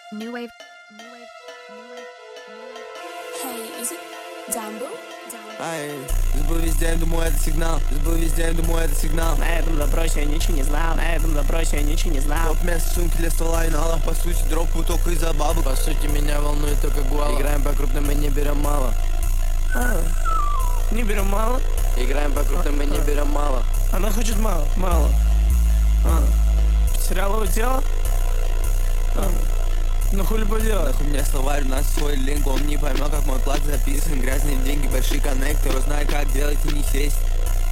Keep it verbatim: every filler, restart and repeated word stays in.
New wave. New wave. New wave. Hey, is it Dumbo? Ай, был везде, я думаю, это сигнал. Был везде, я думаю, это сигнал. На этом запросе я ничего не знал. На этом запросе я ничего не знал. Топ место, сумки для ствола и нала. По сути, дропу только из-за бабок. По сути, меня волнует только гуала. Играем по крупным и не берем мало. А, не берем мало. Играем по крупным и не берем мало. Она хочет мало, мало. А, потеряла его тело? А, ну хули поделать? Нахуй мне словарь, у нас свой линк. Он не поймет, как мой плат записан. Грязные деньги, большие коннекторы. Узнай, как делать и не сесть.